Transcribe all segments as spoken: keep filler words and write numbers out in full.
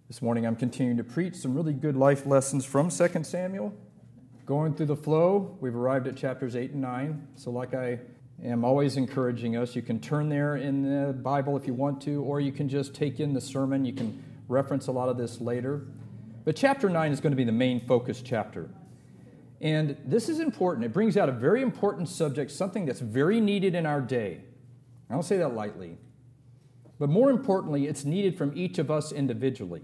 This morning I'm continuing to preach some really good life lessons from Second Samuel. Going through the flow, we've arrived at chapters eight and nine. So like I am always encouraging us, you can turn there in the Bible if you want to, or you can just take in the sermon. You can reference a lot of this later. But chapter nine is going to be the main focus chapter. And this is important. It brings out a very important subject, something that's very needed in our day. I don't say that lightly. But more importantly, it's needed from each of us individually.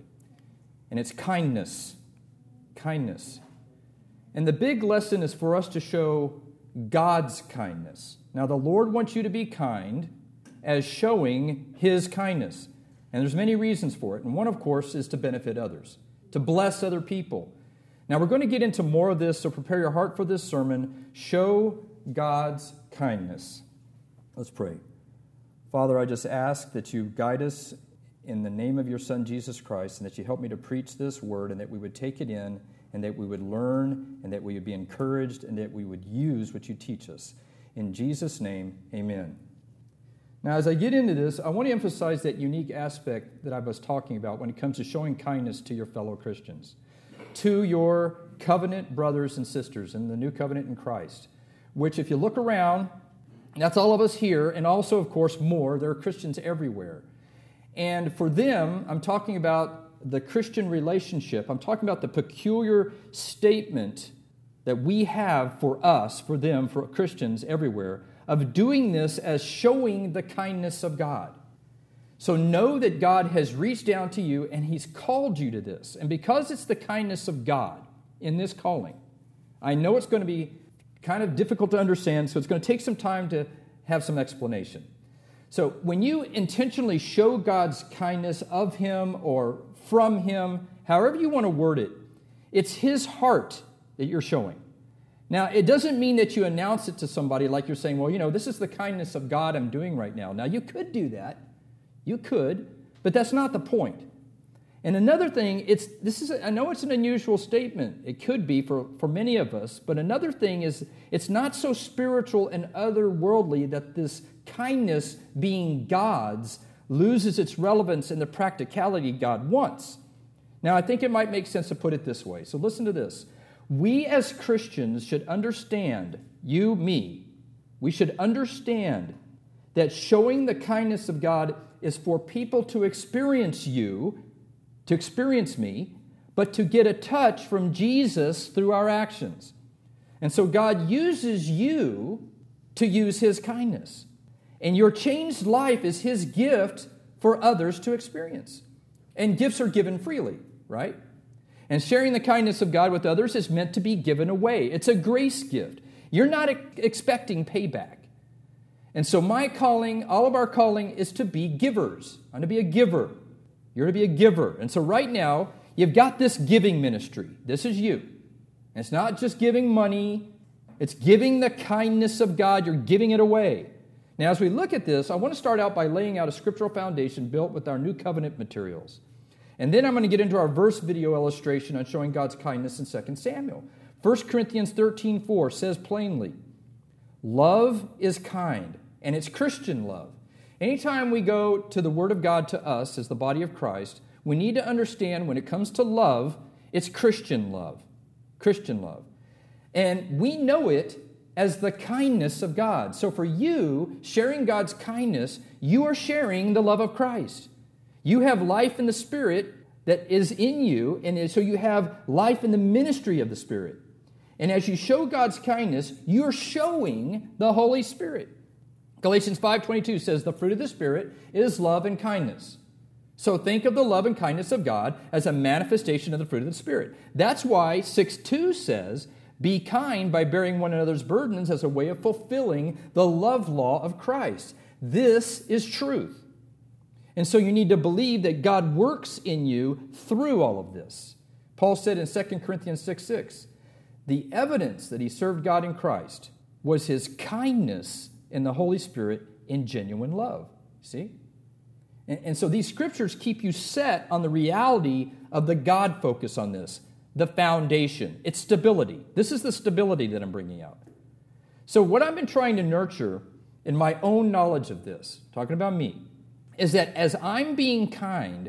And it's kindness. Kindness. And the big lesson is for us to show God's kindness. Now, the Lord wants you to be kind as showing His kindness. And there's many reasons for it. And one, of course, is to benefit others, to bless other people. Now, we're going to get into more of this, so prepare your heart for this sermon. Show God's kindness. Let's pray. Father, I just ask that you guide us in the name of your Son, Jesus Christ, and that you help me to preach this word, and that we would take it in, and that we would learn, and that we would be encouraged, and that we would use what you teach us. In Jesus' name, amen. Now, as I get into this, I want to emphasize that unique aspect that I was talking about when it comes to showing kindness to your fellow Christians, to your covenant brothers and sisters in the new covenant in Christ, which if you look around, that's all of us here, and also, of course, more. There are Christians everywhere. And for them, I'm talking about the Christian relationship. I'm talking about the peculiar statement that we have for us, for them, for Christians everywhere, of doing this as showing the kindness of God. So know that God has reached down to you and He's called you to this. And because it's the kindness of God in this calling, I know it's going to be kind of difficult to understand, so it's going to take some time to have some explanation. So when you intentionally show God's kindness of Him or from Him, however you want to word it, it's His heart that you're showing. Now, it doesn't mean that you announce it to somebody like you're saying, well, you know, this is the kindness of God I'm doing right now. Now, you could do that. You could, but that's not the point. And another thing, it's this is I know it's an unusual statement. It could be for, for many of us, but another thing is it's not so spiritual and otherworldly that this kindness being God's loses its relevance in the practicality God wants. Now, I think it might make sense to put it this way. So listen to this. We as Christians should understand, you, me, we should understand that showing the kindness of God is for people to experience you, to experience me, but to get a touch from Jesus through our actions. And so God uses you to use His kindness. And your changed life is His gift for others to experience. And gifts are given freely, right? And sharing the kindness of God with others is meant to be given away. It's a grace gift. You're not expecting payback. And so my calling, all of our calling, is to be givers. I'm to be a giver. You're to be a giver. And so right now, you've got this giving ministry. This is you. And it's not just giving money. It's giving the kindness of God. You're giving it away. Now, as we look at this, I want to start out by laying out a scriptural foundation built with our new covenant materials. And then I'm going to get into our verse video illustration on showing God's kindness in Second Samuel. First Corinthians thirteen four says plainly, love is kind, and it's Christian love. Anytime we go to the Word of God to us as the body of Christ, we need to understand when it comes to love, it's Christian love. Christian love. And we know it as the kindness of God. So for you, sharing God's kindness, you are sharing the love of Christ. You have life in the Spirit that is in you, and so you have life in the ministry of the Spirit. And as you show God's kindness, you're showing the Holy Spirit. Galatians five twenty-two says, the fruit of the Spirit is love and kindness. So think of the love and kindness of God as a manifestation of the fruit of the Spirit. That's why six two says, be kind by bearing one another's burdens as a way of fulfilling the love law of Christ. This is truth. And so you need to believe that God works in you through all of this. Paul said in Second Corinthians six six, the evidence that he served God in Christ was his kindness in the Holy Spirit in genuine love. See? And, and so these scriptures keep you set on the reality of the God focus on this, the foundation. It's stability. This is the stability that I'm bringing out. So what I've been trying to nurture in my own knowledge of this, talking about me, is that as I'm being kind,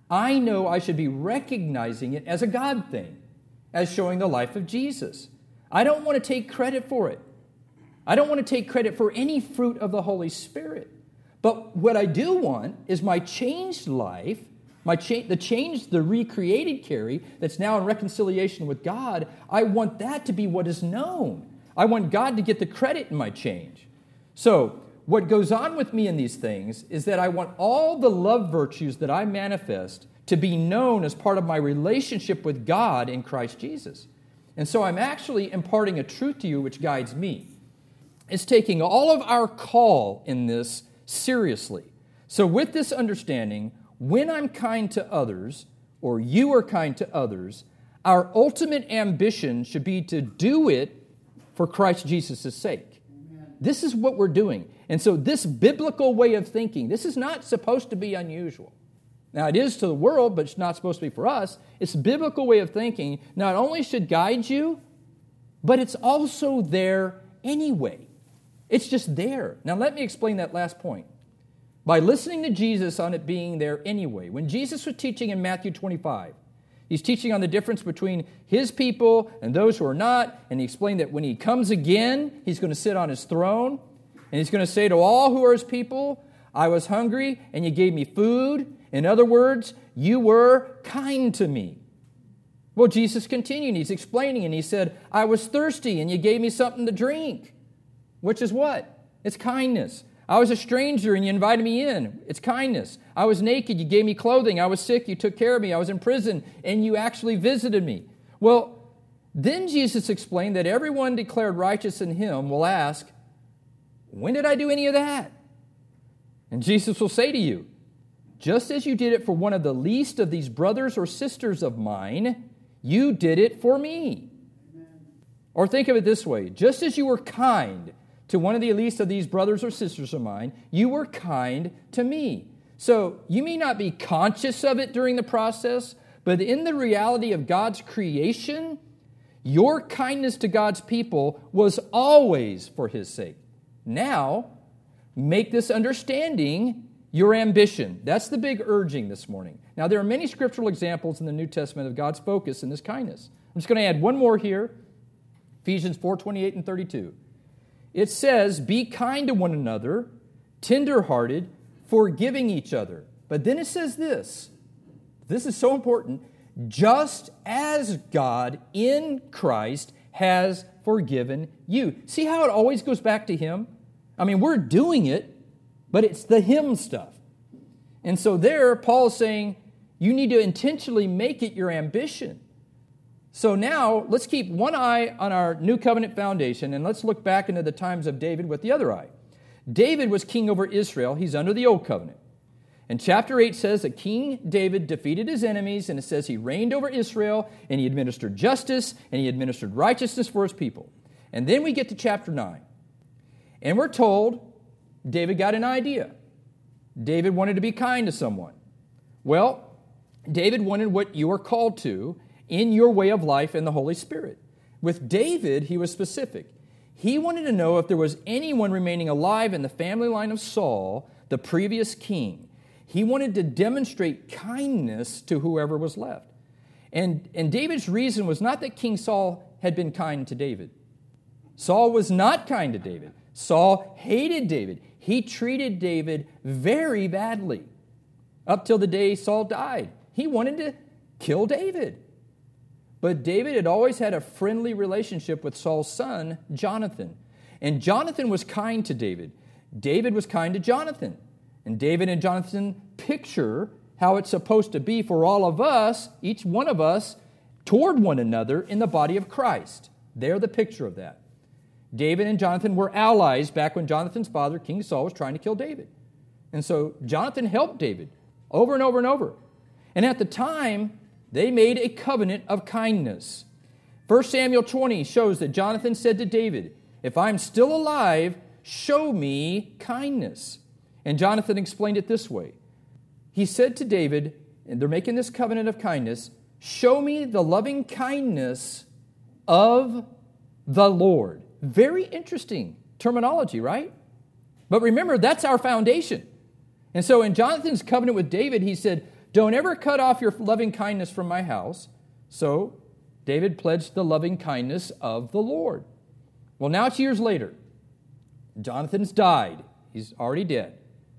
I know I should be recognizing it as a God thing, as showing the life of Jesus. I don't want to take credit for it. I don't want to take credit for any fruit of the Holy Spirit. But what I do want is my changed life, my cha- the change, the recreated Carrie that's now in reconciliation with God, I want that to be what is known. I want God to get the credit in my change. So what goes on with me in these things is that I want all the love virtues that I manifest to be known as part of my relationship with God in Christ Jesus. And so I'm actually imparting a truth to you which guides me. It's taking all of our call in this seriously. So with this understanding, when I'm kind to others, or you are kind to others, our ultimate ambition should be to do it for Christ Jesus' sake. Amen. This is what we're doing. And so this biblical way of thinking, this is not supposed to be unusual. Now, it is to the world, but it's not supposed to be for us. It's a biblical way of thinking not only should guide you, but it's also there anyway. It's just there. Now, let me explain that last point. By listening to Jesus on it being there anyway, when Jesus was teaching in Matthew twenty-five, he's teaching on the difference between his people and those who are not, and he explained that when he comes again, he's going to sit on his throne, and he's going to say to all who are his people, I was hungry, and you gave me food. In other words, you were kind to me. Well, Jesus continued. He's explaining, and he said, I was thirsty, and you gave me something to drink. Which is what? It's kindness. I was a stranger and you invited me in. It's kindness. I was naked, you gave me clothing. I was sick, you took care of me. I was in prison and you actually visited me. Well, then Jesus explained that everyone declared righteous in him will ask, when did I do any of that? And Jesus will say to you, just as you did it for one of the least of these brothers or sisters of mine, you did it for me. Amen. Or think of it this way, just as you were kind to one of the least of these brothers or sisters of mine, you were kind to me. So you may not be conscious of it during the process, but in the reality of God's creation, your kindness to God's people was always for his sake. Now, make this understanding your ambition. That's the big urging this morning. Now, there are many scriptural examples in the New Testament of God's focus in this kindness. I'm just going to add one more here, Ephesians four twenty-eight and thirty-two. It says, be kind to one another, tender-hearted, forgiving each other. But then it says this, this is so important, just as God in Christ has forgiven you. See how it always goes back to him? I mean, we're doing it, but it's the him stuff. And so there, Paul's saying, you need to intentionally make it your ambition. So now, let's keep one eye on our new covenant foundation, and let's look back into the times of David with the other eye. David was king over Israel. He's under the old covenant. And chapter eight says that King David defeated his enemies, and it says he reigned over Israel, and he administered justice, and he administered righteousness for his people. And then we get to chapter nine. And we're told David got an idea. David wanted to be kind to someone. Well, David wanted what you are called to in your way of life in the Holy Spirit. With David, he was specific. He wanted to know if there was anyone remaining alive in the family line of Saul, the previous king. He wanted to demonstrate kindness to whoever was left. And, and David's reason was not that King Saul had been kind to David. Saul was not kind to David. Saul hated David. He treated David very badly up till the day Saul died. He wanted to kill David. But David had always had a friendly relationship with Saul's son, Jonathan. And Jonathan was kind to David. David was kind to Jonathan. And David and Jonathan picture how it's supposed to be for all of us, each one of us, toward one another in the body of Christ. They're the picture of that. David and Jonathan were allies back when Jonathan's father, King Saul, was trying to kill David. And so Jonathan helped David over and over and over. And at the time, they made a covenant of kindness. First Samuel twenty shows that Jonathan said to David, if I'm still alive, show me kindness. And Jonathan explained it this way. He said to David, and they're making this covenant of kindness, show me the loving kindness of the Lord. Very interesting terminology, right? But remember, that's our foundation. And so in Jonathan's covenant with David, he said, don't ever cut off your loving kindness from my house. So David pledged the loving kindness of the Lord. Well, now it's years later. Jonathan's died. He's already dead.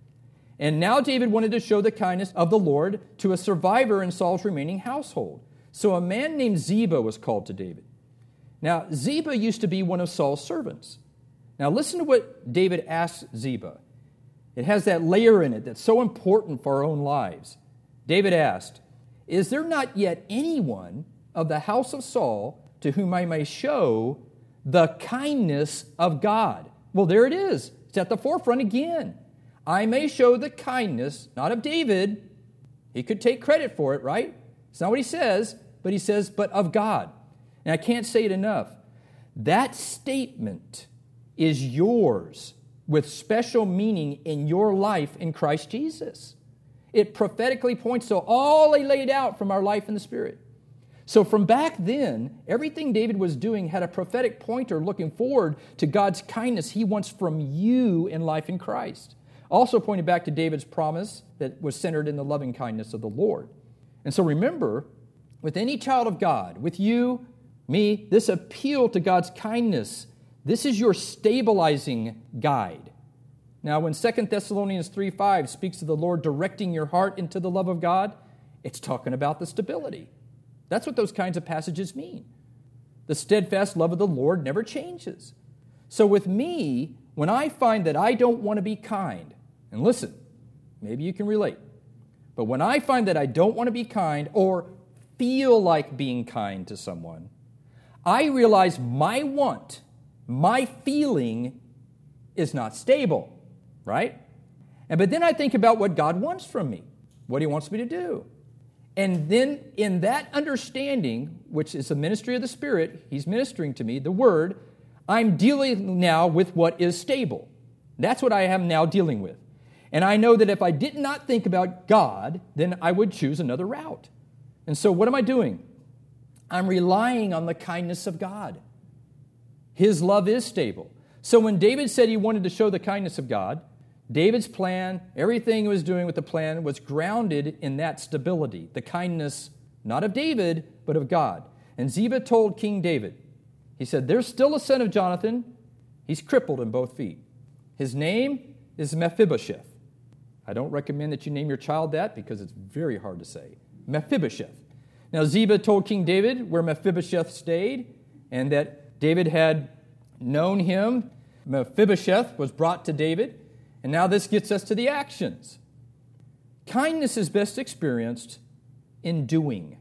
And now David wanted to show the kindness of the Lord to a survivor in Saul's remaining household. So a man named Ziba was called to David. Now, Ziba used to be one of Saul's servants. Now, listen to what David asked Ziba. It has that layer in it that's so important for our own lives. David asked, "Is there not yet anyone of the house of Saul to whom I may show the kindness of God?" Well, there it is. It's at the forefront again. I may show the kindness, not of David. He could take credit for it, right? It's not what he says, but he says, but of God. And I can't say it enough. That statement is yours with special meaning in your life in Christ Jesus. It prophetically points to all he laid out from our life in the Spirit. So from back then, everything David was doing had a prophetic pointer looking forward to God's kindness he wants from you in life in Christ. Also pointed back to David's promise that was centered in the loving kindness of the Lord. And so remember, with any child of God, with you, me, this appeal to God's kindness, this is your stabilizing guide. Now, when Second Thessalonians three five speaks of the Lord directing your heart into the love of God, it's talking about the stability. That's what those kinds of passages mean. The steadfast love of the Lord never changes. So with me, when I find that I don't want to be kind, and listen, maybe you can relate, but when I find that I don't want to be kind or feel like being kind to someone, I realize my want, my feeling is not stable, right? And but then I think about what God wants from me, what he wants me to do. And then in that understanding, which is the ministry of the Spirit, he's ministering to me, the Word, I'm dealing now with what is stable. That's what I am now dealing with. And I know that if I did not think about God, then I would choose another route. And so what am I doing? I'm relying on the kindness of God. His love is stable. So when David said he wanted to show the kindness of God, David's plan, everything he was doing with the plan was grounded in that stability, the kindness not of David, but of God. And Ziba told King David, he said, there's still a son of Jonathan. He's crippled in both feet. His name is Mephibosheth. I don't recommend that you name your child that because it's very hard to say. Mephibosheth. Now Ziba told King David where Mephibosheth stayed and that David had known him. Mephibosheth was brought to David. And now this gets us to the actions. Kindness is best experienced in doing,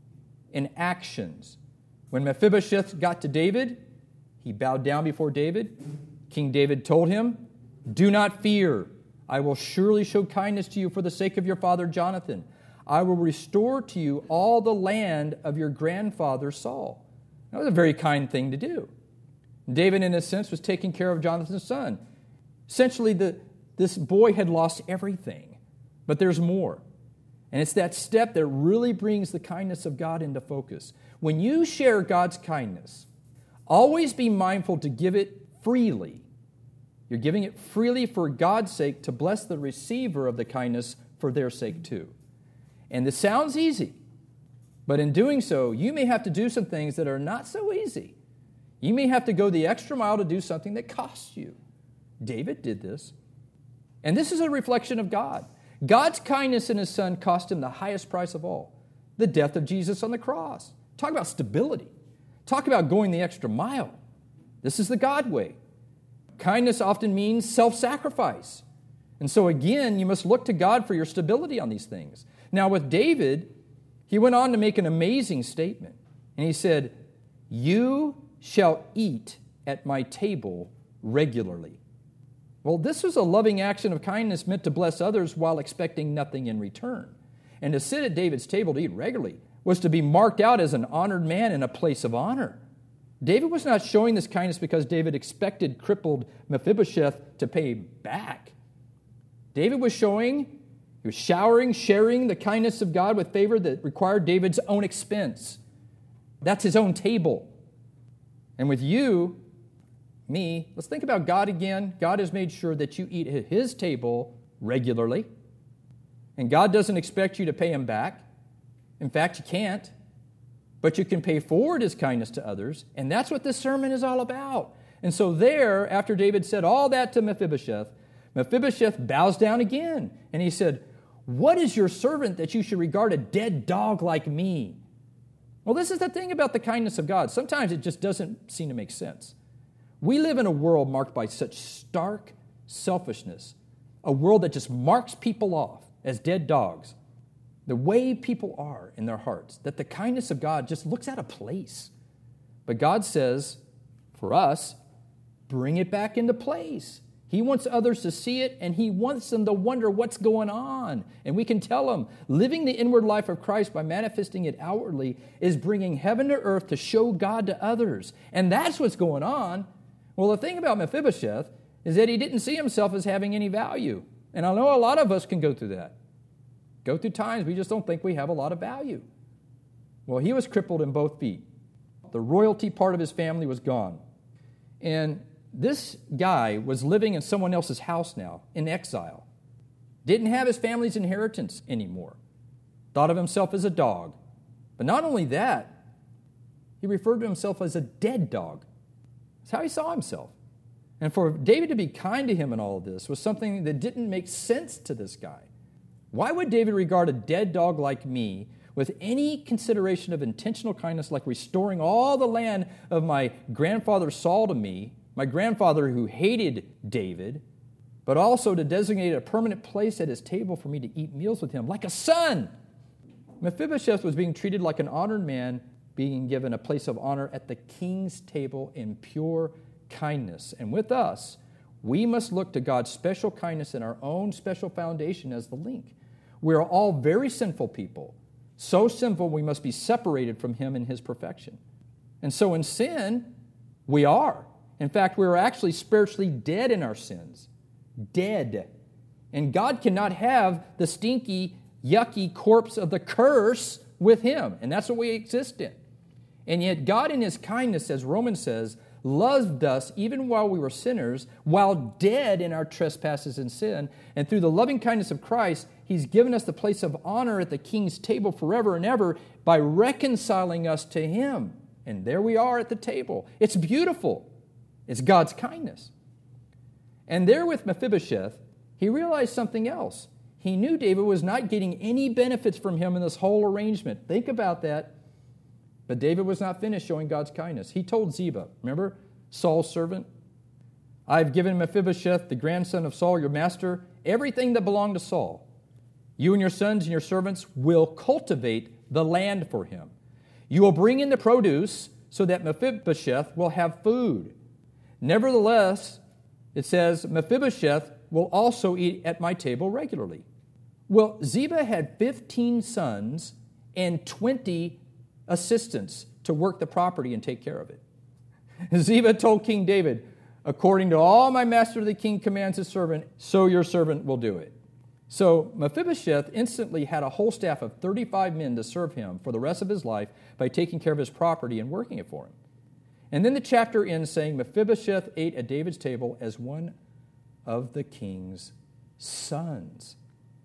in actions. When Mephibosheth got to David, he bowed down before David. King David told him, do not fear. I will surely show kindness to you for the sake of your father Jonathan. I will restore to you all the land of your grandfather Saul. That was a very kind thing to do. David, in a sense, was taking care of Jonathan's son. Essentially, the, this boy had lost everything, but there's more. And it's that step that really brings the kindness of God into focus. When you share God's kindness, always be mindful to give it freely. You're giving it freely for God's sake to bless the receiver of the kindness for their sake too. And this sounds easy, but in doing so, you may have to do some things that are not so easy. You may have to go the extra mile to do something that costs you. David did this. And this is a reflection of God. God's kindness in his son cost him the highest price of all, the death of Jesus on the cross. Talk about stability. Talk about going the extra mile. This is the God way. Kindness often means self-sacrifice. And so again, you must look to God for your stability on these things. Now with David, he went on to make an amazing statement. And he said, you shall eat at my table regularly. Well, this was a loving action of kindness meant to bless others while expecting nothing in return. And to sit at David's table to eat regularly was to be marked out as an honored man in a place of honor. David was not showing this kindness because David expected crippled Mephibosheth to pay back. David was showing, he was showering, sharing the kindness of God with favor that required David's own expense. That's his own table. And with you, me, let's think about God again. God has made sure that you eat at his table regularly. And God doesn't expect you to pay him back. In fact, you can't. But you can pay forward his kindness to others, and that's what this sermon is all about. And so there, after David said all that to Mephibosheth, Mephibosheth bows down again, and he said, "What is your servant that you should regard a dead dog like me?" Well, this is the thing about the kindness of God. Sometimes it just doesn't seem to make sense. We live in a world marked by such stark selfishness, a world that just marks people off as dead dogs. The way people are in their hearts, that the kindness of God just looks out of place. But God says, for us, bring it back into place. He wants others to see it, and he wants them to wonder what's going on. And we can tell them, living the inward life of Christ by manifesting it outwardly is bringing heaven to earth to show God to others. And that's what's going on. Well, the thing about Mephibosheth is that he didn't see himself as having any value. And I know a lot of us can go through that. Go through times we just don't think we have a lot of value. Well, he was crippled in both feet. The royalty part of his family was gone. And this guy was living in someone else's house now, in exile. Didn't have his family's inheritance anymore. Thought of himself as a dog. But not only that, he referred to himself as a dead dog. That's how he saw himself. And for David to be kind to him in all of this was something that didn't make sense to this guy. Why would David regard a dead dog like me with any consideration of intentional kindness, like restoring all the land of my grandfather Saul to me, my grandfather who hated David, but also to designate a permanent place at his table for me to eat meals with him, like a son? Mephibosheth was being treated like an honored man, being given a place of honor at the king's table in pure kindness. And with us, we must look to God's special kindness in our own special foundation as the link. We are all very sinful people. So sinful we must be separated from him in his perfection. And so in sin, we are. In fact, we are actually spiritually dead in our sins. Dead. And God cannot have the stinky, yucky corpse of the curse with him. And that's what we exist in. And yet God in his kindness, as Romans says, loved us even while we were sinners, while dead in our trespasses and sin. And through the loving kindness of Christ, he's given us the place of honor at the king's table forever and ever by reconciling us to him. And there we are at the table. It's beautiful. It's God's kindness. And there with Mephibosheth, he realized something else. He knew David was not getting any benefits from him in this whole arrangement. Think about that. But David was not finished showing God's kindness. He told Ziba, remember, Saul's servant, "I've given Mephibosheth, the grandson of Saul, your master, everything that belonged to Saul. You and your sons and your servants will cultivate the land for him. You will bring in the produce so that Mephibosheth will have food. Nevertheless," it says, "Mephibosheth will also eat at my table regularly." Well, Ziba had fifteen sons and twenty assistants to work the property and take care of it. Ziba told King David, "According to all my master the king commands his servant, so your servant will do it." So Mephibosheth instantly had a whole staff of thirty-five men to serve him for the rest of his life by taking care of his property and working it for him. And then the chapter ends saying, Mephibosheth ate at David's table as one of the king's sons.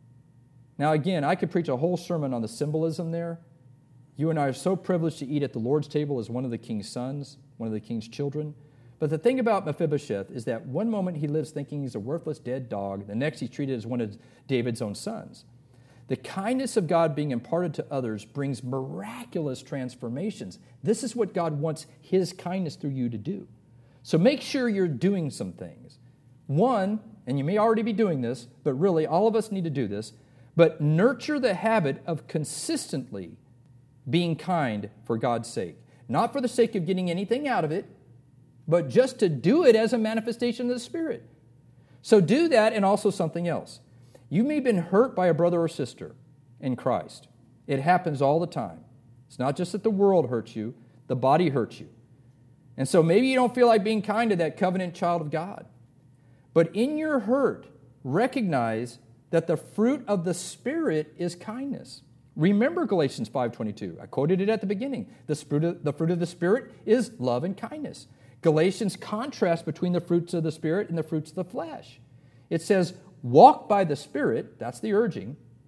Now again, I could preach a whole sermon on the symbolism there. You and I are so privileged to eat at the Lord's table as one of the king's sons, one of the king's children. But the thing about Mephibosheth is that one moment he lives thinking he's a worthless dead dog, the next he's treated as one of David's own sons. The kindness of God being imparted to others brings miraculous transformations. This is what God wants his kindness through you to do. So make sure you're doing some things. One, and you may already be doing this, but really all of us need to do this, but nurture the habit of consistently being kind for God's sake. Not for the sake of getting anything out of it, but just to do it as a manifestation of the Spirit. So do that and also something else. You may have been hurt by a brother or sister in Christ. It happens all the time. It's not just that the world hurts you, the body hurts you. And so maybe you don't feel like being kind to that covenant child of God. But in your hurt, recognize that the fruit of the Spirit is kindness. Remember Galatians five twenty-two. I quoted it at the beginning. The fruit of, the fruit of the Spirit is love and kindness. Galatians contrasts between the fruits of the Spirit and the fruits of the flesh. It says, walk by the Spirit, that's the urging,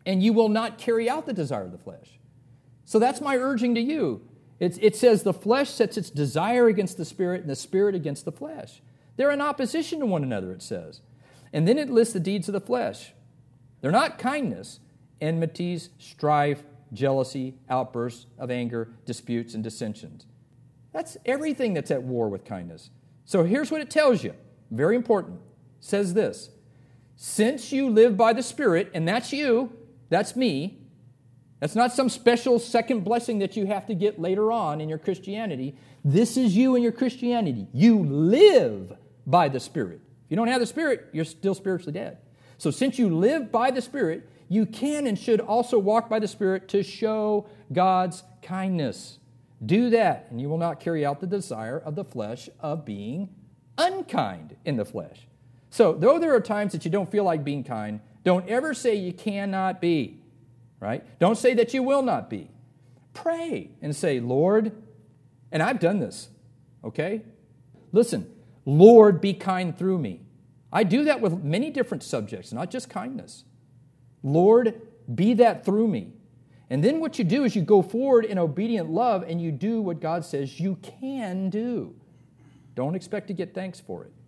and you will not carry out the desire of the flesh. So that's my urging to you. It, it says the flesh sets its desire against the Spirit and the Spirit against the flesh. They're in opposition to one another, it says. And then it lists the deeds of the flesh. They're not kindness, enmities, strife, jealousy, outbursts of anger, disputes, and dissensions. That's everything that's at war with kindness. So here's what it tells you. Very important. It says this. Since you live by the Spirit, and that's you, that's me, that's not some special second blessing that you have to get later on in your Christianity. This is you in your Christianity. You live by the Spirit. If you don't have the Spirit, you're still spiritually dead. So since you live by the Spirit, you can and should also walk by the Spirit to show God's kindness. Do that, and you will not carry out the desire of the flesh of being unkind in the flesh. So, though there are times that you don't feel like being kind, don't ever say you cannot be, right? Don't say that you will not be. Pray and say, Lord, and I've done this, okay? Listen, Lord, be kind through me. I do that with many different subjects, not just kindness. Lord, be that through me. And then what you do is you go forward in obedient love and you do what God says you can do. Don't expect to get thanks for it.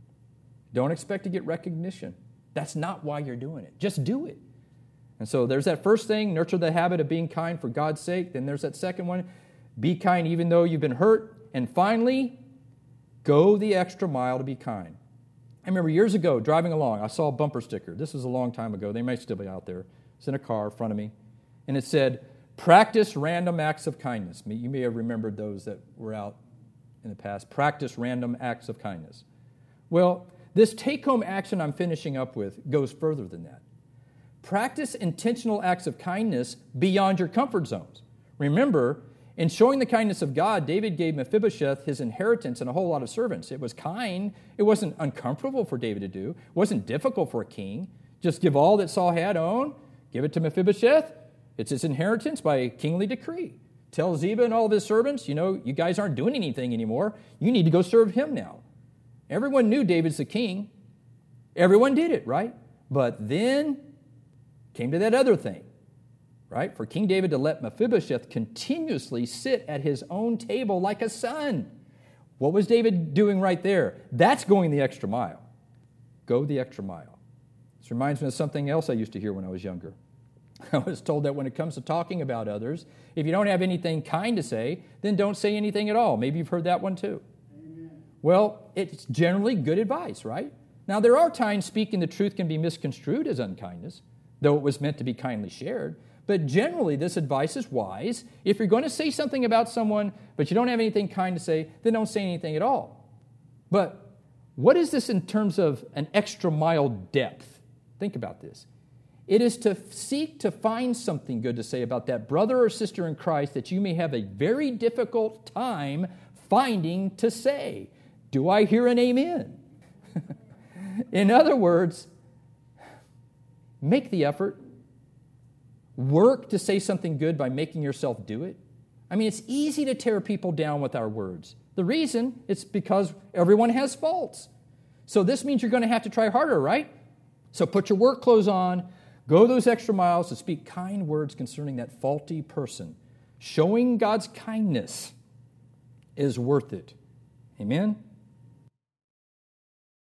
Don't expect to get recognition. That's not why you're doing it. Just do it. And so there's that first thing, nurture the habit of being kind for God's sake. Then there's that second one, be kind even though you've been hurt. And finally, go the extra mile to be kind. I remember years ago driving along, I saw a bumper sticker. This was a long time ago. They may still be out there. It's in a car in front of me. And it said, practice random acts of kindness. You may have remembered those that were out in the past. Practice random acts of kindness. Well, this take-home action I'm finishing up with goes further than that. Practice intentional acts of kindness beyond your comfort zones. Remember, in showing the kindness of God, David gave Mephibosheth his inheritance and a whole lot of servants. It was kind. It wasn't uncomfortable for David to do. It wasn't difficult for a king. Just give all that Saul had owned, give it to Mephibosheth. It's his inheritance by kingly decree. Tell Ziba and all of his servants, you know, you guys aren't doing anything anymore. You need to go serve him now. Everyone knew David's the king. Everyone did it, right? But then came to that other thing, right? For King David to let Mephibosheth continuously sit at his own table like a son. What was David doing right there? That's going the extra mile. Go the extra mile. This reminds me of something else I used to hear when I was younger. I was told that when it comes to talking about others, if you don't have anything kind to say, then don't say anything at all. Maybe you've heard that one too. Amen. Well, it's generally good advice, right? Now, there are times speaking the truth can be misconstrued as unkindness, though it was meant to be kindly shared. But generally, this advice is wise. If you're going to say something about someone, but you don't have anything kind to say, then don't say anything at all. But what is this in terms of an extra mile depth? Think about this. It is to seek to find something good to say about that brother or sister in Christ that you may have a very difficult time finding to say. Do I hear an amen? In other words, make the effort. Work to say something good by making yourself do it. I mean, it's easy to tear people down with our words. The reason, it's because everyone has faults. So this means you're going to have to try harder, right? So put your work clothes on. Go those extra miles to speak kind words concerning that faulty person. Showing God's kindness is worth it. Amen?